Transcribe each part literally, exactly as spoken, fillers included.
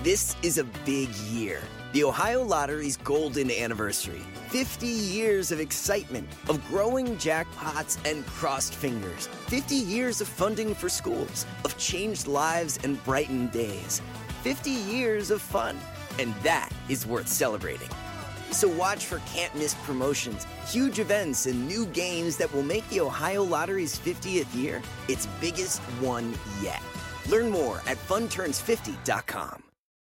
This is a big year. The Ohio Lottery's golden anniversary. fifty years of excitement, of growing jackpots and crossed fingers. fifty years of funding for schools, of changed lives and brightened days. fifty years of fun. And that is worth celebrating. So watch for can't-miss promotions, huge events, and new games that will make the Ohio Lottery's fiftieth year its biggest one yet. Learn more at fun turns fifty dot com.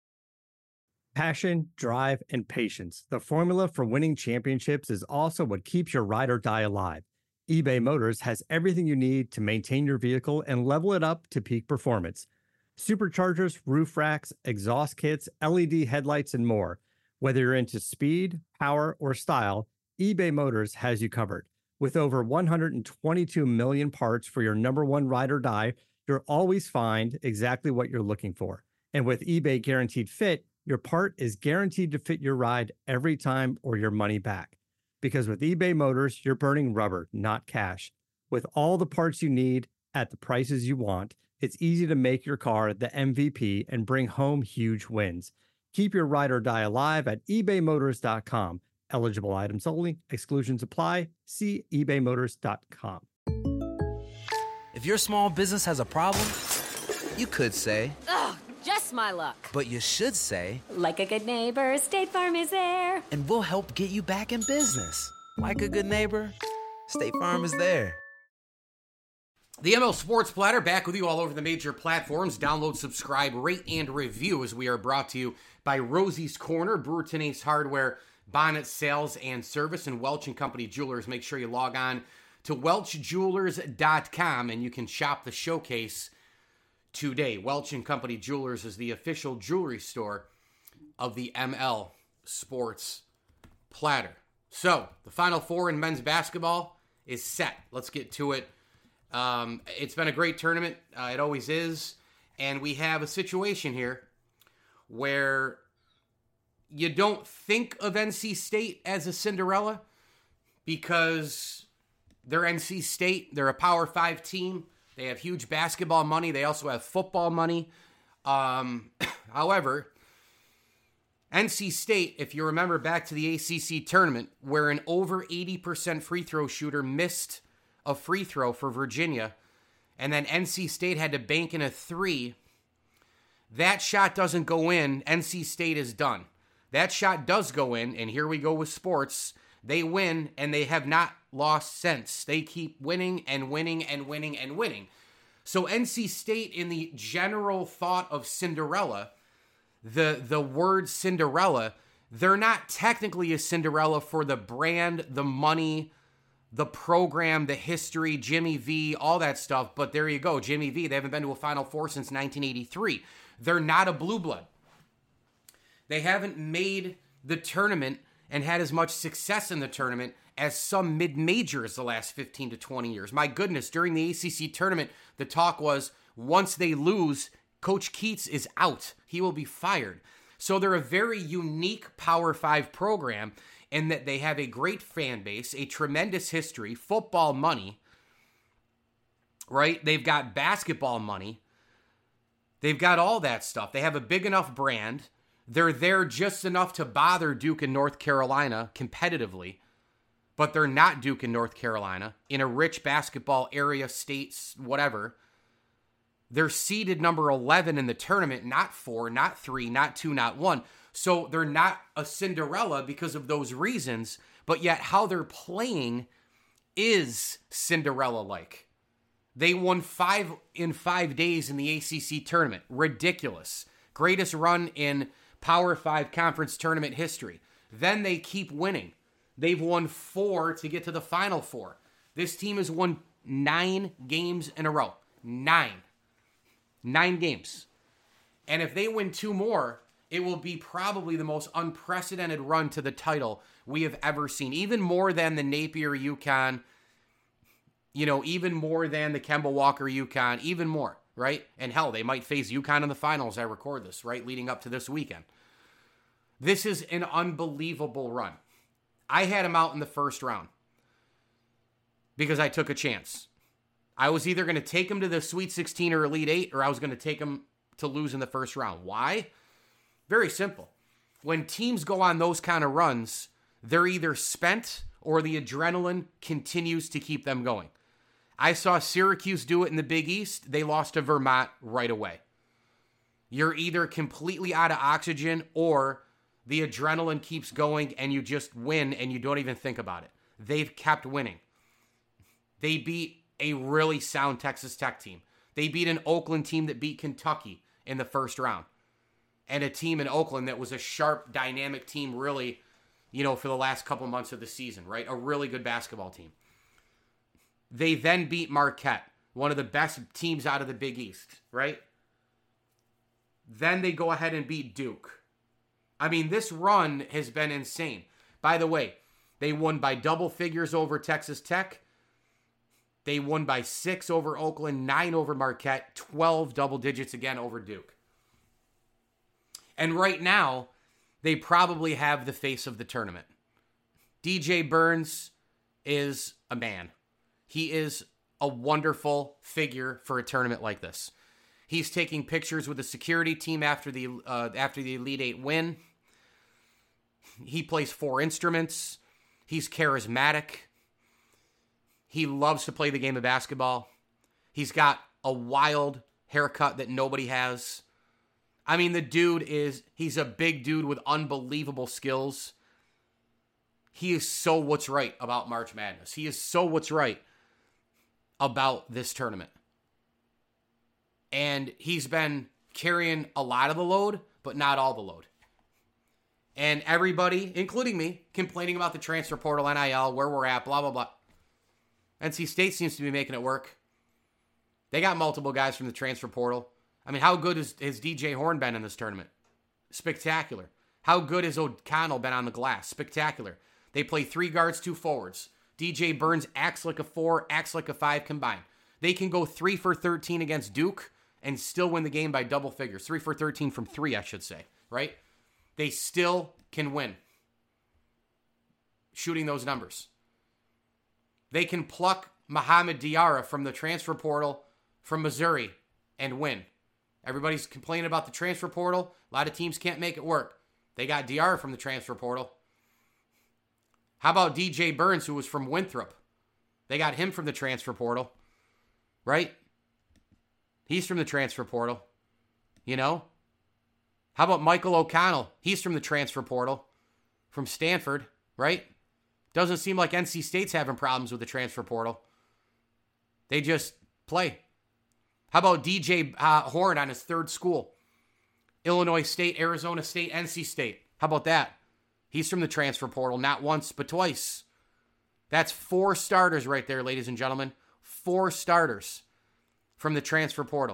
Passion, drive, and patience. The formula for winning championships is also what keeps your ride or die alive. eBay Motors has everything you need to maintain your vehicle and level it up to peak performance. Superchargers, roof racks, exhaust kits, L E D headlights, and more. Whether you're into speed, power, or style, eBay Motors has you covered. With over one hundred twenty-two million parts for your number one ride or die, you'll always find exactly what you're looking for. And with eBay Guaranteed Fit, your part is guaranteed to fit your ride every time or your money back. Because with eBay Motors, you're burning rubber, not cash. With all the parts you need at the prices you want, it's easy to make your car the M V P and bring home huge wins. Keep your ride or die alive at ebay motors dot com. Eligible items only. Exclusions apply. See ebay motors dot com. If your small business has a problem, you could say, "Ugh, just my luck." But you should say, "Like a good neighbor, State Farm is there." And we'll help get you back in business. Like a good neighbor, State Farm is there. The M L Sports Platter back with you all over the major platforms. Download, subscribe, rate, and review as we are brought to you by Rosie's Corner, Brewerton Ace Hardware, Bonnet Sales and Service, and Welch and Company Jewelers. Make sure you log on to welch jewelers dot com and you can shop the showcase today. Welch and Company Jewelers is the official jewelry store of the M L Sports Platter. So, the Final Four in men's basketball is set. Let's get to it. Um, it's been a great tournament. Uh, it always is. And we have a situation here where you don't think of N C State as a Cinderella because they're N C State. They're a Power Five team. They have huge basketball money. They also have football money. Um, however, N C State, if you remember back to the A C C tournament, where an over eighty percent free throw shooter missed a free throw for Virginia, and then N C State had to bank in a three, that shot doesn't go in, N C State is done. That shot does go in, and here we go with sports. They win, and they have not lost since. They keep winning and winning and winning and winning. So N C State, in the general thought of Cinderella, the, the word Cinderella, they're not technically a Cinderella for the brand, the money, the program, the history, Jimmy V, all that stuff. But there you go, Jimmy V. They haven't been to a Final Four since nineteen eighty-three. They're not a blue blood. They haven't made the tournament and had as much success in the tournament as some mid-majors the last fifteen to twenty years. My goodness, during the A C C tournament, the talk was once they lose, Coach Keats is out. He will be fired. So they're a very unique Power Five program in that they have a great fan base, a tremendous history, football money, right? They've got basketball money. They've got all that stuff. They have a big enough brand. They're there just enough to bother Duke and North Carolina competitively, but they're not Duke and North Carolina in a rich basketball area, states, whatever. They're seeded number eleven in the tournament, not four, not three, not two, not one. So they're not a Cinderella because of those reasons, but yet how they're playing is Cinderella-like. They won five in five days in the A C C tournament. Ridiculous. Greatest run in Power Five conference tournament history. Then they keep winning. They've won four to get to the Final Four. This team has won nine games in a row. Nine. Nine games. And if they win two more, it will be probably the most unprecedented run to the title we have ever seen. Even more than the Napier UConn, you know, even more than the Kemba Walker UConn, even more, right? And hell, they might face UConn in the finals. I record this, right? Leading up to this weekend. This is an unbelievable run. I had him out in the first round because I took a chance. I was either going to take him to the Sweet sixteen or Elite Eight, or I was going to take him to lose in the first round. Why? Very simple. When teams go on those kind of runs, they're either spent or the adrenaline continues to keep them going. I saw Syracuse do it in the Big East. They lost to Vermont right away. You're either completely out of oxygen or the adrenaline keeps going and you just win and you don't even think about it. They've kept winning. They beat a really sound Texas Tech team. They beat an Oakland team that beat Kentucky in the first round. And a team in Oakland that was a sharp, dynamic team really, you know, for the last couple months of the season, right? A really good basketball team. They then beat Marquette, one of the best teams out of the Big East, right? Then they go ahead and beat Duke. I mean, this run has been insane. By the way, they won by double figures over Texas Tech. They won by six over Oakland, nine over Marquette, twelve double digits again over Duke. And right now, they probably have the face of the tournament. D J Burns is a man. He is a wonderful figure for a tournament like this. He's taking pictures with the security team after the uh, after the Elite Eight win. He plays four instruments. He's charismatic. He loves to play the game of basketball. He's got a wild haircut that nobody has. I mean, the dude is, he's a big dude with unbelievable skills. He is so what's right about March Madness. He is so what's right about this tournament. And he's been carrying a lot of the load, but not all the load. And everybody, including me, complaining about the transfer portal, N I L, where we're at, blah, blah, blah. N C State seems to be making it work. They got multiple guys from the transfer portal. I mean, how good has, has D J Horn been in this tournament? Spectacular. How good has O'Connell been on the glass? Spectacular. They play three guards, two forwards. D J Burns acts like a four, acts like a five combined. They can go three for thirteen against Duke and still win the game by double figures. Three for thirteen from three, I should say, right? They still can win shooting those numbers. They can pluck Mohamed Diarra from the transfer portal from Missouri and win. Everybody's complaining about the transfer portal. A lot of teams can't make it work. They got Diarra from the transfer portal. How about D J Burns, who was from Winthrop? They got him from the transfer portal, right? He's from the transfer portal, you know? How about Michael O'Connell? He's from the transfer portal from Stanford, right? Doesn't seem like N C State's having problems with the transfer portal. They just play. How about D J uh, Horn on his third school? Illinois State, Arizona State, N C State. How about that? He's from the transfer portal, not once, but twice. That's four starters right there, ladies and gentlemen. Four starters from the transfer portal.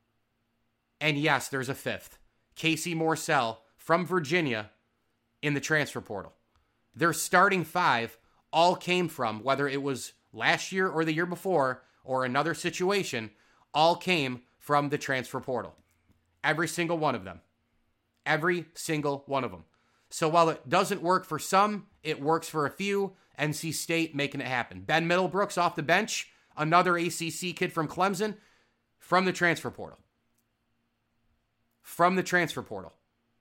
And yes, there's a fifth. Casey Morsell from Virginia in the transfer portal. Their starting five all came from, whether it was last year or the year before or another situation, all came from the transfer portal. Every single one of them. Every single one of them. So while it doesn't work for some, it works for a few. N C State making it happen. Ben Middlebrooks off the bench, another A C C kid from Clemson, from the transfer portal. From the transfer portal.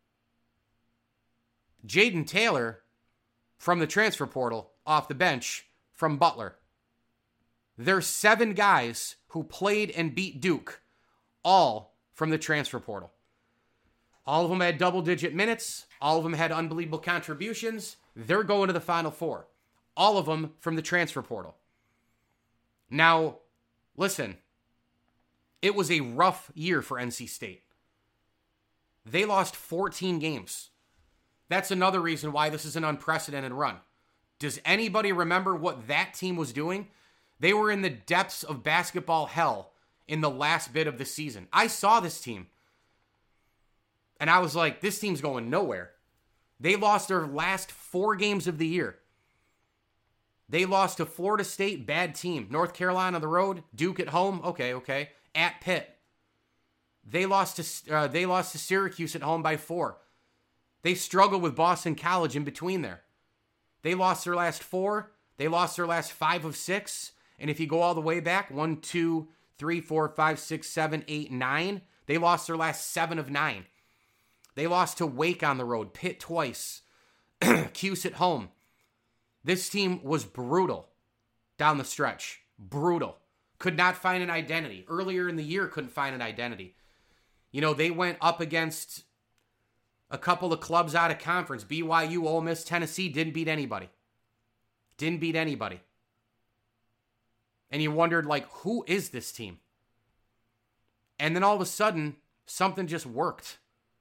Jaden Taylor from the transfer portal, off the bench, from Butler. There's seven guys who played and beat Duke, all from the transfer portal. All of them had double-digit minutes. All of them had unbelievable contributions. They're going to the Final Four. All of them from the transfer portal. Now, listen, it was a rough year for N C State. They lost fourteen games. That's another reason why this is an unprecedented run. Does anybody remember what that team was doing? They were in the depths of basketball hell in the last bit of the season. I saw this team. And I was like, this team's going nowhere. They lost their last four games of the year. They lost to Florida State, bad team. North Carolina on the road. Duke at home, okay, okay. At Pitt. They lost to uh, they lost to Syracuse at home by four. They struggled with Boston College in between there. They lost their last four. They lost their last five of six. And if you go all the way back, one, two, three, four, five, six, seven, eight, nine, they lost their last seven of nine. They lost to Wake on the road, Pitt twice, Cuse at home. This team was brutal down the stretch. Brutal. Could not find an identity. Earlier in the year, couldn't find an identity. You know, they went up against a couple of clubs out of conference. B Y U, Ole Miss, Tennessee, didn't beat anybody. Didn't beat anybody. And you wondered, like, who is this team? And then all of a sudden, something just worked.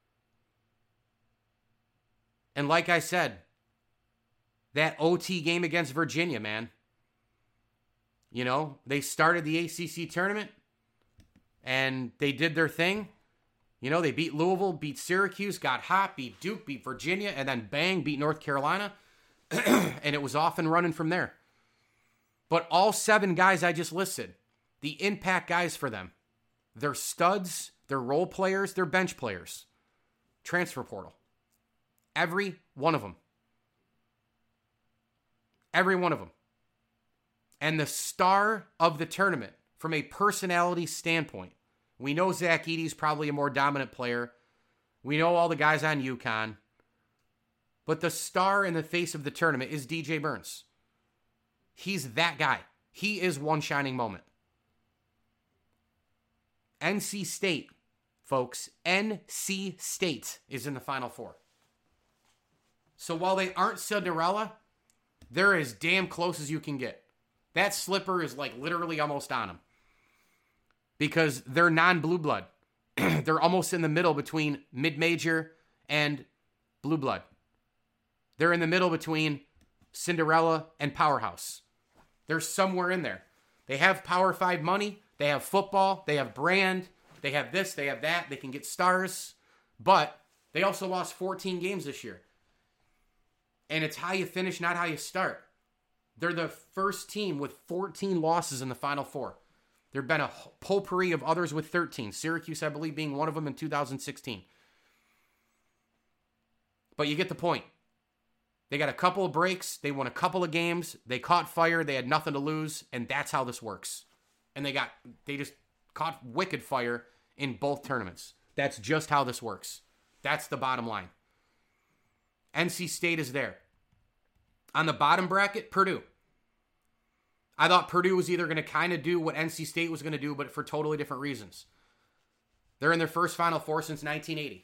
And like I said, that O T game against Virginia, man. You know, they started the A C C tournament and they did their thing. You know, they beat Louisville, beat Syracuse, got hot, beat Duke, beat Virginia, and then bang, beat North Carolina. And it was off and running from there. But all seven guys I just listed, the impact guys for them, they're studs, they're role players, they're bench players. Transfer portal. Every one of them. Every one of them. And the star of the tournament, from a personality standpoint, we know Zach Edey's probably a more dominant player. We know all the guys on UConn. But the star in the face of the tournament is D J Burns. He's that guy. He is one shining moment. N C State, folks, N C State is in the Final Four. So while they aren't Cinderella, they're as damn close as you can get. That slipper is like literally almost on them. Because they're non-blue blood. They're almost in the middle between mid-major and blue blood. They're in the middle between Cinderella and powerhouse. They're somewhere in there. They have Power Five money. They have football. They have brand. They have this. They have that. They can get stars. But they also lost fourteen games this year. And it's how you finish, not how you start. They're the first team with fourteen losses in the Final Four. There have been a potpourri of others with thirteen. Syracuse, I believe, being one of them in two thousand sixteen. But you get the point. They got a couple of breaks. They won a couple of games. They caught fire. They had nothing to lose. And that's how this works. And they got, they just caught wicked fire in both tournaments. That's just how this works. That's the bottom line. N C State is there. On the bottom bracket, Purdue. I thought Purdue was either going to kind of do what N C State was going to do, but for totally different reasons. They're in their first Final Four since nineteen eighty.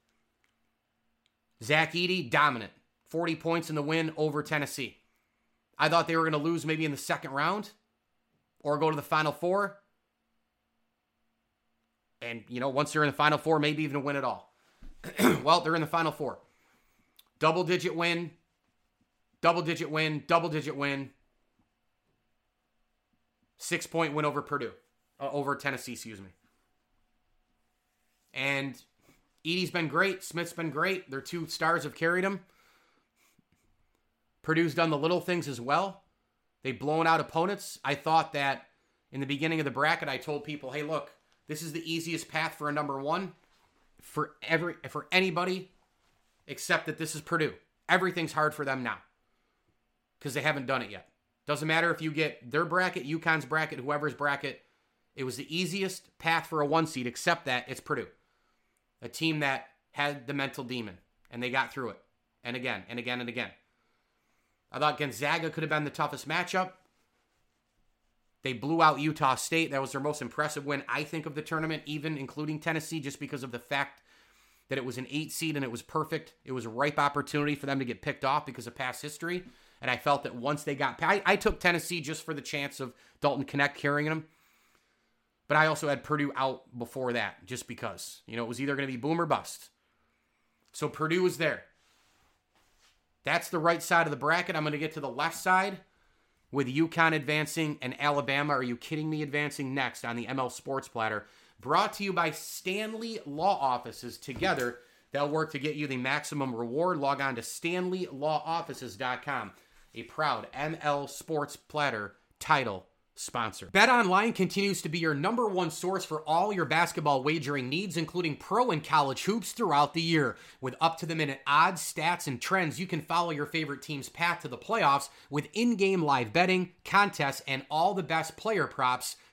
Zach Edey, dominant. forty points in the win over Tennessee. I thought they were going to lose maybe in the second round or go to the Final Four. And, you know, once they're in the Final Four, maybe even win it all. Well, they're in the Final Four. Double-digit win, double-digit win, double-digit win. Six-point win over Purdue. Uh, over Tennessee, excuse me. And Edey's been great. Smith's been great. Their two stars have carried him. Purdue's done the little things as well. They've blown out opponents. I thought that in the beginning of the bracket, I told people, hey, look, this is the easiest path for a number one for every for anybody except that this is Purdue. Everything's hard for them now because they haven't done it yet. Doesn't matter if you get their bracket, UConn's bracket, whoever's bracket. It was the easiest path for a one seed, except that it's Purdue. A team that had the mental demon, and they got through it. And again, and again, and again. I thought Gonzaga could have been the toughest matchup. They blew out Utah State. That was their most impressive win, I think, of the tournament, even including Tennessee, just because of the fact that it was an eight seed and it was perfect. It was a ripe opportunity for them to get picked off because of past history. And I felt that once they got... I, I took Tennessee just for the chance of Dalton Knecht carrying them. But I also had Purdue out before that, just because. You know, it was either going to be boom or bust. So Purdue was there. That's the right side of the bracket. I'm going to get to the left side with UConn advancing and Alabama, are you kidding me, advancing next on the M L Sports Platter. Brought to you by Stanley Law Offices. Together, they'll work to get you the maximum reward. Log on to stanley law offices dot com, a proud M L Sports Platter title sponsor. BetOnline continues to be your number one source for all your basketball wagering needs, including pro and college hoops throughout the year. With up-to-the-minute odds, stats, and trends, you can follow your favorite team's path to the playoffs with in-game live betting, contests, and all the best player props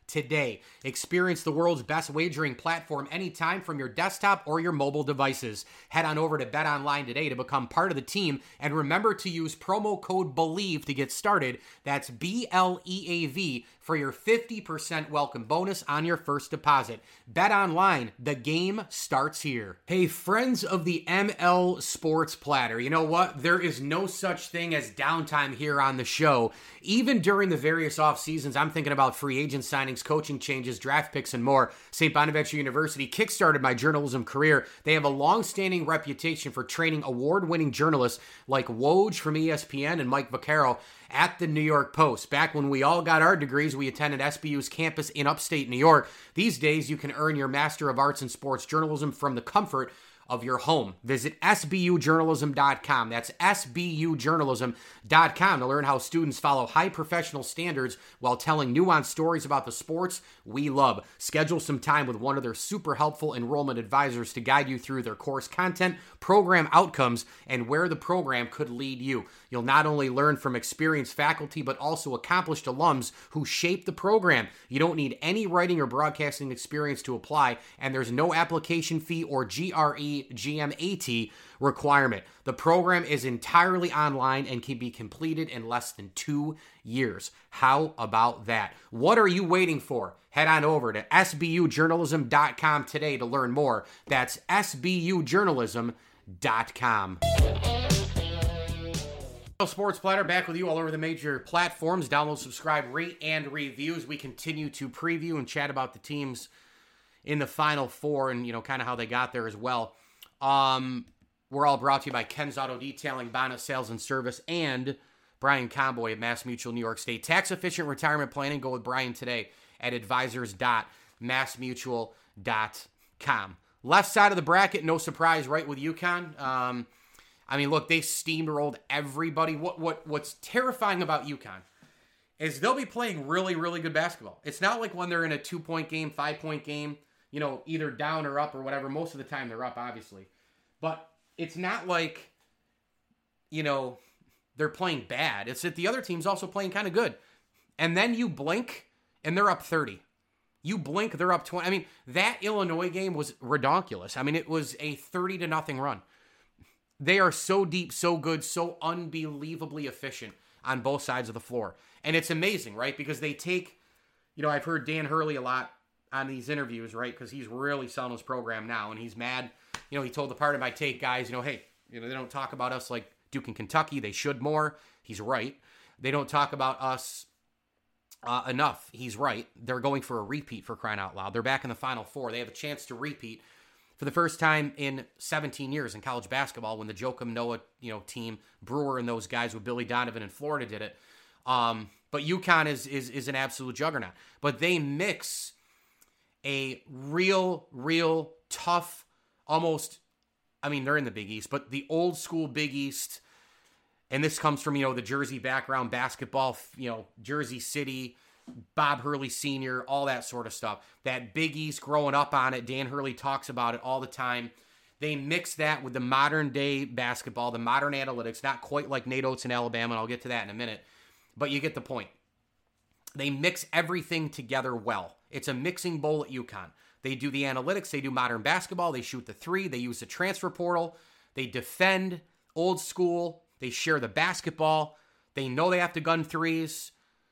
today. Experience the world's best wagering platform anytime from your desktop or your mobile devices. Head on over to BetOnline today to become part of the team, and remember to use promo code BELIEVE to get started. That's B L E A V for your fifty percent welcome bonus on your first deposit. BetOnline, the game starts here. Hey, friends of the M L Sports Platter, you know what? There is no such thing as downtime here on the show. Even during the various off seasons, I'm thinking about free agent signings, coaching changes, draft picks, and more. Saint Bonaventure University kickstarted my journalism career. They have a long-standing reputation for training award-winning journalists like Woj from E S P N and Mike Vaccaro at the New York Post. Back when we all got our degrees, we attended S B U's campus in upstate New York. These days, you can earn your Master of Arts in Sports Journalism from the comfort of your home. Visit S B U journalism dot com. That's S B U journalism dot com to learn how students follow high professional standards while telling nuanced stories about the sports we love. Schedule some time with one of their super helpful enrollment advisors to guide you through their course content, program outcomes, and where the program could lead you. You'll not only learn from experienced faculty, but also accomplished alums who shape the program. You don't need any writing or broadcasting experience to apply, and there's no application fee or G R E G M A T requirement. The program is entirely online and can be completed in less than two years. How about that? What are you waiting for? Head on over to S B U journalism dot com today to learn more. That's S B U journalism dot com. Sports Platter back with you all over the major platforms. Download, subscribe, rate, and reviews. We continue to preview and chat about the teams in the Final Four and, you know, kind of how they got there as well. Um, we're all brought to you by Ken's Auto Detailing, Bonnet Sales and Service, and Brian Comboy at Mass Mutual New York State. Tax-efficient retirement planning. Go with Brian today at advisors dot mass mutual dot com. Left side of the bracket, no surprise, right, with UConn. Um, I mean, look, they steamrolled everybody. What what What's terrifying about UConn is they'll be playing really, really good basketball. It's not like when they're in a two-point game, five-point game, you know, either down or up or whatever. Most of the time they're up, obviously. But it's not like, you know, they're playing bad. It's that the other team's also playing kind of good. And then you blink, and they're up thirty. You blink, they're up twenty. I mean, that Illinois game was redonkulous. I mean, it was a thirty to nothing run. They are so deep, so good, so unbelievably efficient on both sides of the floor. And it's amazing, right? Because they take, you know, I've heard Dan Hurley a lot on these interviews, right? Because he's really selling his program now, and he's mad. You know, he told the Part of My Take guys, you know, hey, you know, they don't talk about us like Duke and Kentucky. They should more. He's right. They don't talk about us uh, enough. He's right. They're going for a repeat, for crying out loud. They're back in the Final Four. They have a chance to repeat for the first time in seventeen years in college basketball when the Joakim Noah, you know, team, Brewer and those guys with Billy Donovan in Florida did it. Um, but UConn is, is, is an absolute juggernaut. But they mix a real, real tough, almost, I mean, they're in the Big East, but the old school Big East, and this comes from, you know, the Jersey background, basketball, you know, Jersey City, Bob Hurley Senior, all that sort of stuff. That Big East, growing up on it, Dan Hurley talks about it all the time. They mix that with the modern day basketball, the modern analytics, not quite like Nate Oates in Alabama, and I'll get to that in a minute, but you get the point. They mix everything together well. It's a mixing bowl at UConn. They do the analytics, they do modern basketball, they shoot the three, they use the transfer portal, they defend old school, they share the basketball, they know they have to gun threes,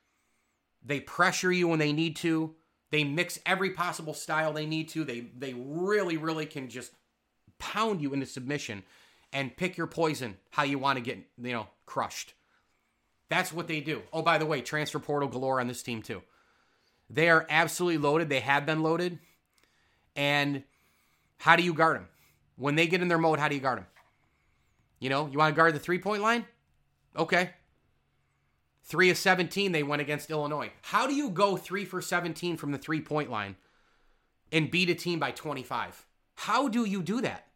they pressure you when they need to, they mix every possible style they need to, they they really, really can just pound you into submission and pick your poison how you want to get, you know, crushed. That's what they do. Oh, by the way, transfer portal galore on this team too. They are absolutely loaded. They have been loaded. And how do you guard them? When they get in their mode, how do you guard them? You know, you want to guard the three-point line? Okay. three of seventeen, they went against Illinois. How do you go three for seventeen from the three-point line and beat a team by twenty-five? How do you do that?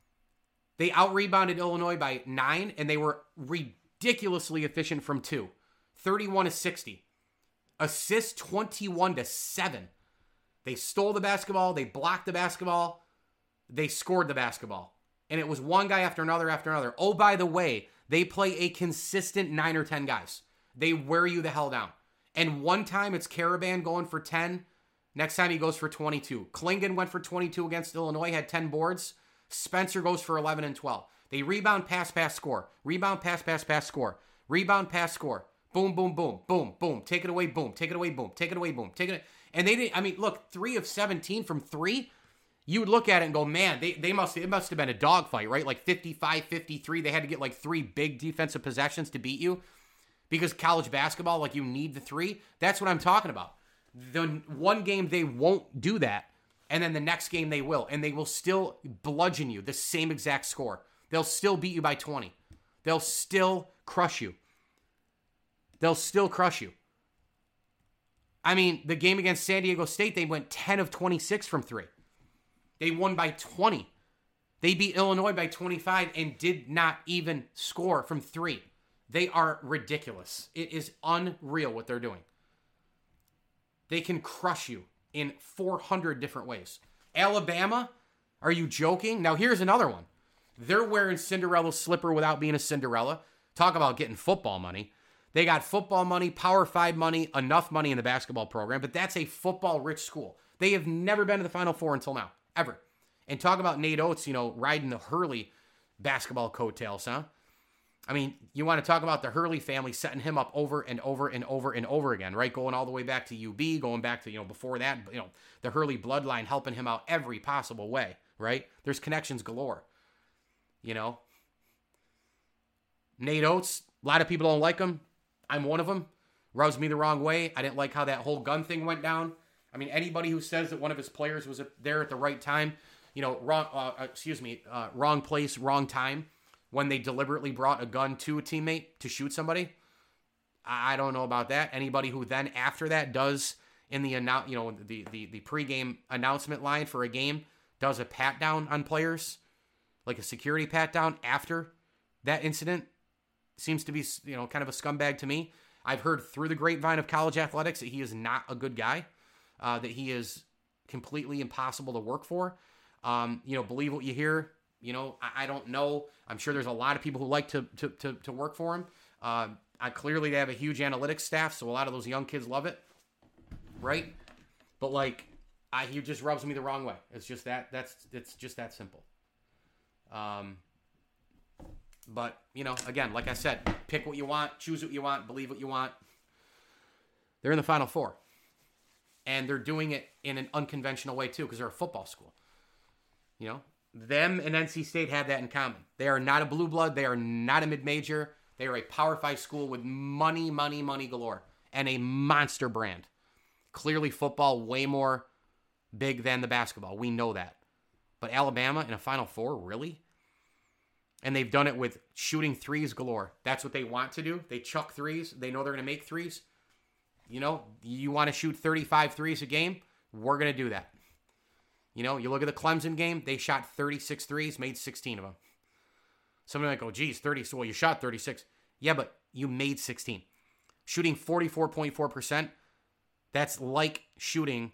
They out-rebounded Illinois by nine, and they were ridiculously efficient from two. thirty-one to sixty. Assists twenty-one to seven. They stole the basketball, they blocked the basketball, they scored the basketball. And it was one guy after another after another. Oh, by the way, they play a consistent nine or ten guys. They wear you the hell down. And one time it's Caravan going for ten. Next time he goes for twenty-two. Klingon went for twenty-two against Illinois, had ten boards. Spencer goes for eleven and twelve. They rebound, pass, pass, score. Rebound, pass, pass, pass, score. Rebound, pass, score. Boom, boom, boom, boom, boom. Take it away, boom. Take it away, boom. Take it away, boom. Take it. And they didn't, I mean, look, three of seventeen from three. You would look at it and go, man, they, they must, it must have been a dogfight, right? Like fifty-five fifty-three. They had to get like three big defensive possessions to beat you. Because college basketball, like you need the three. That's what I'm talking about. The one game they won't do that. And then the next game they will. And they will still bludgeon you the same exact score. They'll still beat you by twenty. They'll still crush you. They'll still crush you. I mean, the game against San Diego State, they went ten of twenty-six from three. They won by twenty. They beat Illinois by twenty-five and did not even score from three. They are ridiculous. It is unreal what they're doing. They can crush you in four hundred different ways. Alabama, are you joking? Now here's another one. They're wearing Cinderella's slipper without being a Cinderella. Talk about getting football money. They got football money, Power Five money, enough money in the basketball program, but that's a football-rich school. They have never been to the Final Four until now, ever. And talk about Nate Oates, you know, riding the Hurley basketball coattails, huh? I mean, you want to talk about the Hurley family setting him up over and over and over and over again, right? Going all the way back to U B, going back to, you know, before that, you know, the Hurley bloodline helping him out every possible way, right? There's connections galore, you know? Nate Oates, a lot of people don't like him. I'm one of them. Rubs me the wrong way. I didn't like how that whole gun thing went down. I mean, anybody who says that one of his players was there at the right time, you know, wrong, uh, excuse me, uh, wrong place, wrong time, when they deliberately brought a gun to a teammate to shoot somebody, I don't know about that. Anybody who then after that does in the annou- you know the the the pregame announcement line for a game does a pat down on players, like a security pat down after that incident, seems to be, you know, kind of a scumbag to me. I've heard through the grapevine of college athletics that he is not a good guy, uh, that he is completely impossible to work for. Um, you know, believe what you hear. You know, I, I don't know. I'm sure there's a lot of people who like to to to, to work for him. Uh, I clearly they have a huge analytics staff, so a lot of those young kids love it, right? But like, I he just rubs me the wrong way. It's just that that's it's just that simple. Um. But, you know, again, like I said, pick what you want, choose what you want, believe what you want. They're in the Final Four. And they're doing it in an unconventional way, too, because they're a football school. You know, them and N C State have that in common. They are not a blue blood. They are not a mid-major. They are a Power Five school with money, money, money galore. And a monster brand. Clearly, football way more big than the basketball. We know that. But Alabama in a Final Four, really? And they've done it with shooting threes galore. That's what they want to do. They chuck threes. They know they're going to make threes. You know, you want to shoot thirty-five threes a game? We're going to do that. You know, you look at the Clemson game. They shot thirty-six threes, made sixteen of them. Somebody might go, geez, thirty. So, well, you shot thirty-six. Yeah, but you made sixteen. Shooting forty-four point four percent, that's like shooting,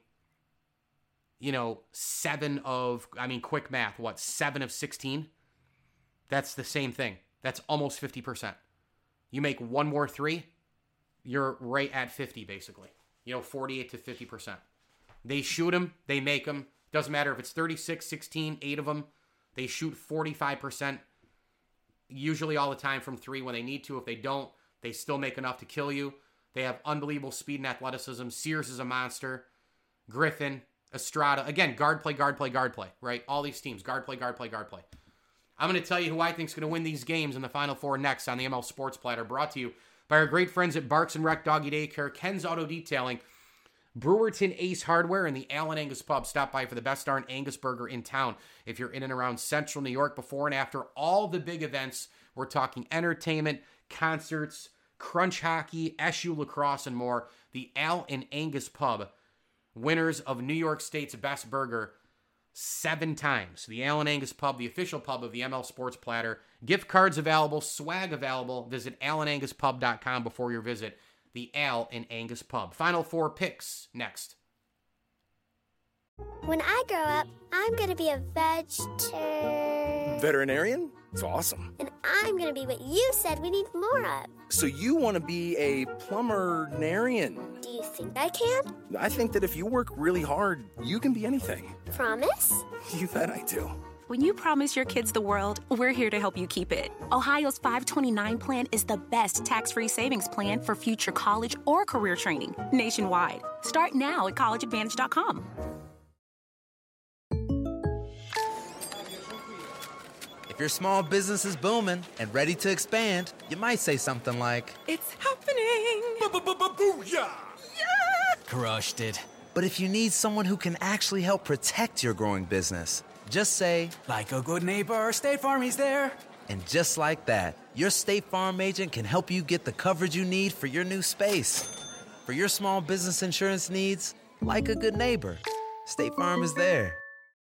you know, seven of, I mean, quick math, what, seven of sixteen? That's the same thing. That's almost fifty percent. You make one more three, you're right at fifty, basically. You know, forty-eight to fifty percent. They shoot them, they make them. Doesn't matter if it's thirty-six, sixteen, eight of them. They shoot forty-five percent, usually all the time from three when they need to. If they don't, they still make enough to kill you. They have unbelievable speed and athleticism. Sears is a monster. Griffin, Estrada. Again, guard play, guard play, guard play, right? All these teams, guard play, guard play, guard play. I'm going to tell you who I think is going to win these games in the Final Four next on the M L Sports Platter, brought to you by our great friends at Barks and Rec Doggy Daycare, Ken's Auto Detailing, Brewerton Ace Hardware, and the Allen Angus Pub. Stop by for the best darn Angus burger in town. If you're in and around Central New York before and after all the big events, we're talking entertainment, concerts, crunch hockey, S U lacrosse, and more. The Al and Angus Pub, winners of New York State's best burger seven times. The Al and Angus Pub, the official pub of the M L Sports Platter. Gift cards available, swag available. Visit allen angus pub dot com before your visit. The Al and Angus Pub. Final Four picks next. When I grow up, I'm going to be a vegetarian. Veterinarian? It's awesome. And I'm gonna be what you said we need more of. So you want to be a plumber-narian? Do you think I can? I think that if you work really hard, you can be anything. Promise? You bet I do. When you promise your kids the world, we're here to help you keep it. Ohio's five twenty-nine plan is the best tax-free savings plan for future college or career training nationwide. Start now at college advantage dot com. If your small business is booming and ready to expand, you might say something like, It's happening! Booyah! Yeah! Crushed it. But if you need someone who can actually help protect your growing business, just say, Like a good neighbor, State Farm is there. And just like that, your State Farm agent can help you get the coverage you need for your new space. For your small business insurance needs, like a good neighbor, State Farm is there.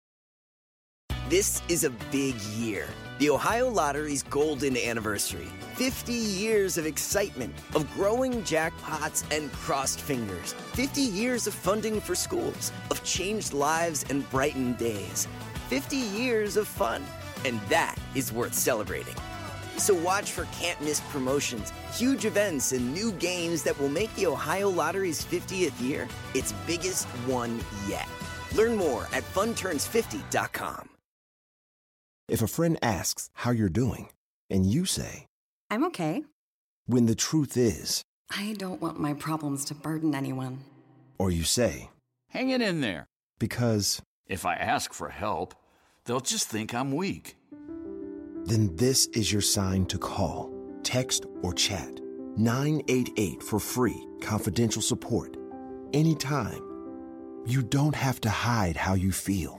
This is a big year. The Ohio Lottery's golden anniversary. fifty years of excitement, of growing jackpots and crossed fingers. fifty years of funding for schools, of changed lives and brightened days. fifty years of fun, and that is worth celebrating. So watch for can't-miss promotions, huge events, and new games that will make the Ohio Lottery's fiftieth year its biggest one yet. Learn more at fun turns fifty dot com. If a friend asks how you're doing, and you say, I'm okay. When the truth is, I don't want my problems to burden anyone. Or you say, hang it in there. Because if I ask for help, they'll just think I'm weak. Then this is your sign to call, text, or chat nine eight eight for free, confidential support. Anytime. You don't have to hide how you feel.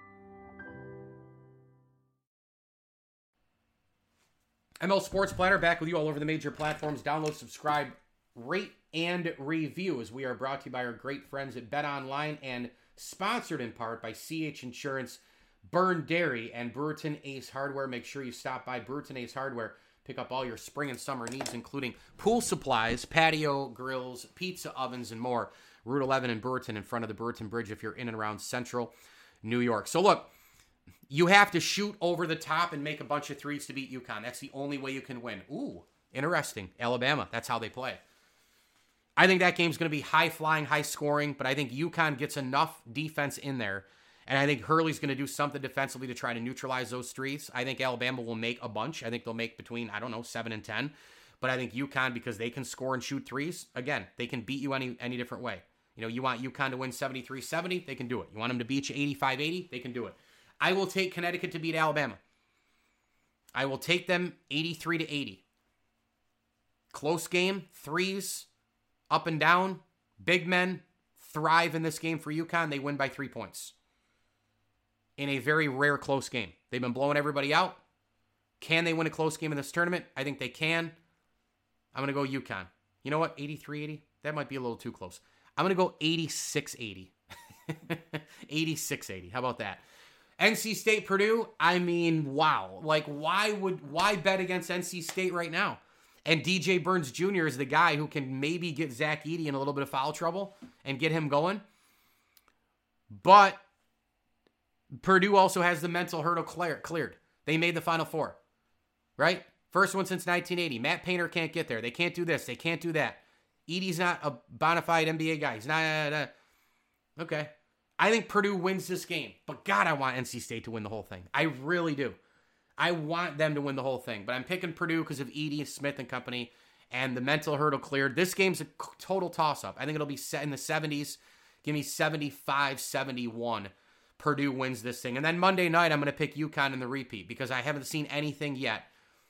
M L Sports Platter back with you all over the major platforms. Download, subscribe, rate, and review as we are brought to you by our great friends at BetOnline and sponsored in part by C H Insurance, Burn Dairy, and Brewerton Ace Hardware. Make sure you stop by Brewerton Ace Hardware. Pick up all your spring and summer needs, including pool supplies, patio grills, pizza ovens, and more. Route eleven in Brewerton, in front of the Brewerton Bridge if you're in and around central New York. So look, you have to shoot over the top and make a bunch of threes to beat UConn. That's the only way you can win. Ooh, interesting. Alabama, that's how they play. I think that game's going to be high-flying, high-scoring, but I think UConn gets enough defense in there, and I think Hurley's going to do something defensively to try to neutralize those threes. I think Alabama will make a bunch. I think they'll make between, I don't know, seven and ten. But I think UConn, because they can score and shoot threes, again, they can beat you any any different way. You know, you want UConn to win seventy-three seventy, they can do it. You want them to beat you eighty-five eighty, they can do it. I will take Connecticut to beat Alabama. I will take them eighty-three to eighty. Close game, threes, up and down. Big men thrive in this game for UConn. They win by three points. In a very rare close game. They've been blowing everybody out. Can they win a close game in this tournament? I think they can. I'm going to go UConn. You know what? eighty-three eighty? That might be a little too close. I'm going to go eighty-six eighty. eighty-six eighty. How about that? N C State, Purdue, I mean, wow. Like, why would why bet against N C State right now? And D J Burns Junior is the guy who can maybe get Zach Edey in a little bit of foul trouble and get him going. But Purdue also has the mental hurdle clear, cleared. They made the Final Four, right? First one since nineteen eighty. Matt Painter can't get there. They can't do this. They can't do that. Edey's not a bona fide N B A guy. He's not. Uh, uh, okay. I think Purdue wins this game. But God, I want N C State to win the whole thing. I really do. I want them to win the whole thing. But I'm picking Purdue because of Edey, Smith, and company. And the mental hurdle cleared. This game's a total toss-up. I think it'll be set in the seventies. Give me seventy-five seventy-one. Purdue wins this thing. And then Monday night, I'm going to pick UConn in the repeat because I haven't seen anything yet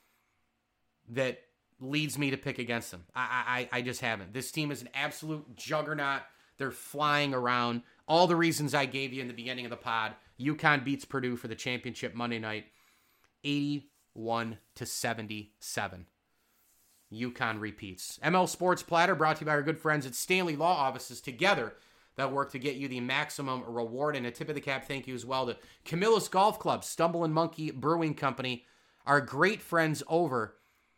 that leads me to pick against them. I, I, I just haven't. This team is an absolute juggernaut. They're flying around. All the reasons I gave you in the beginning of the pod. UConn beats Purdue for the championship Monday night, eighty-one to seventy-seven. UConn repeats. M L Sports Platter brought to you by our good friends at Stanley Law Offices, together that work to get you the maximum reward. And a tip of the cap thank you as well to Camillus Golf Club, Stumble and Monkey Brewing Company, our great friends over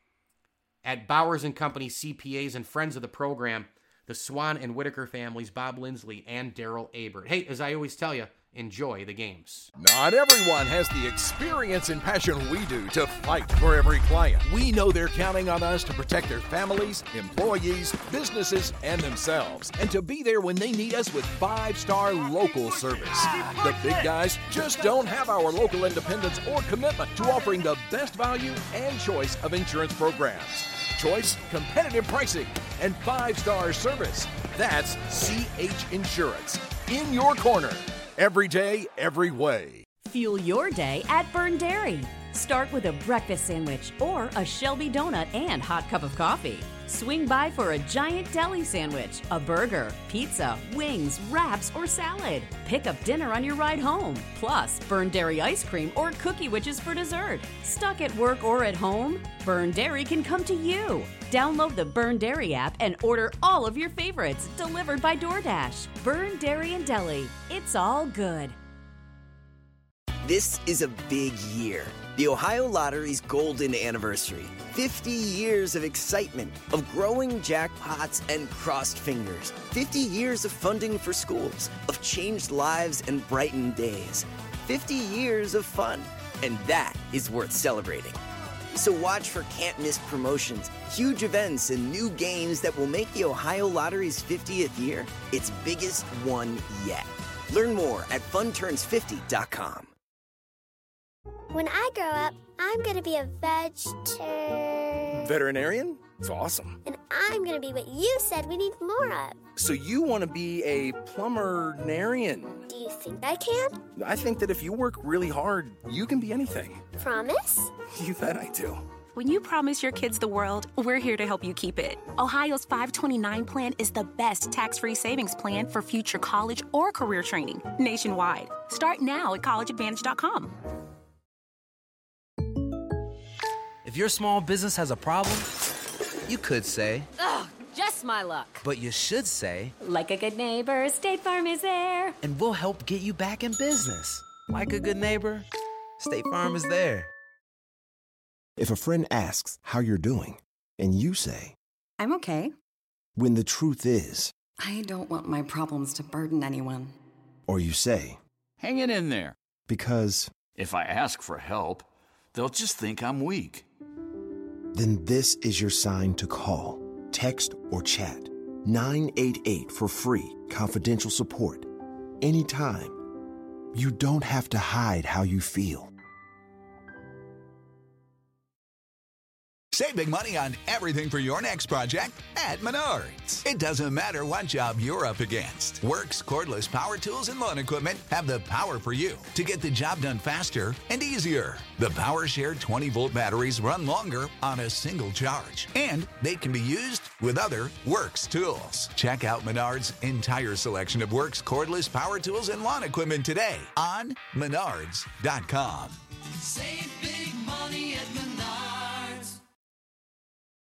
at Bowers and Company C P As and friends of the program, the Swan and Whitaker families, Bob Lindsley and Daryl Abert. Hey, as I always tell you, enjoy the games. Not everyone has the experience and passion we do to fight for every client. We know they're counting on us to protect their families, employees, businesses, and themselves, and to be there when they need us with five-star local service. The big guys just don't have our local independence or commitment to offering the best value and choice of insurance programs. Choice, competitive pricing, and five-star service. That's C H Insurance. In your corner. Every day, every way. Fuel your day at Byrne Dairy. Start with a breakfast sandwich or a Shelby donut and hot cup of coffee. Swing by for a giant deli sandwich, a burger, pizza, wings, wraps, or salad. Pick up dinner on your ride home. Plus, Byrne Dairy ice cream or cookie witches for dessert. Stuck at work or at home? Byrne Dairy can come to you. Download the Byrne Dairy app and order all of your favorites delivered by DoorDash. Byrne Dairy and Deli. It's all good. This is a big year. The Ohio Lottery's golden anniversary. fifty years of excitement, of growing jackpots and crossed fingers. fifty years of funding for schools, of changed lives and brightened days. fifty years of fun. And that is worth celebrating. So watch for can't-miss promotions, huge events, and new games that will make the Ohio Lottery's fiftieth year its biggest one yet. Learn more at fun turns fifty dot com. When I grow up, I'm going to be a vegetarian. Veterinarian? It's awesome. And I'm going to be what you said we need more of. So you want to be a plumber-narian? Do you think I can? I think that if you work really hard, you can be anything. Promise? You bet I do. When you promise your kids the world, we're here to help you keep it. Ohio's five twenty-nine plan is the best tax-free savings plan for future college or career training nationwide. Start now at college advantage dot com. If your small business has a problem, you could say, Ugh, just my luck. but you should say, Like a good neighbor, State Farm is there. and we'll help get you back in business. Like a good neighbor, State Farm is there. If a friend asks how you're doing, and you say, I'm okay. when the truth is, I don't want my problems to burden anyone. or you say, Hang it in there. because, If I ask for help, they'll just think I'm weak. then this is your sign to call, text, or chat nine eight eight for free, confidential support. Anytime. You don't have to hide how you feel. Save big money on everything for your next project at Menards. It doesn't matter what job you're up against. Works cordless power tools and lawn equipment have the power for you to get the job done faster and easier. The PowerShare twenty volt batteries run longer on a single charge, and they can be used with other Works tools. Check out Menards' entire selection of Works cordless power tools and lawn equipment today on menards dot com. Save big money at Menards.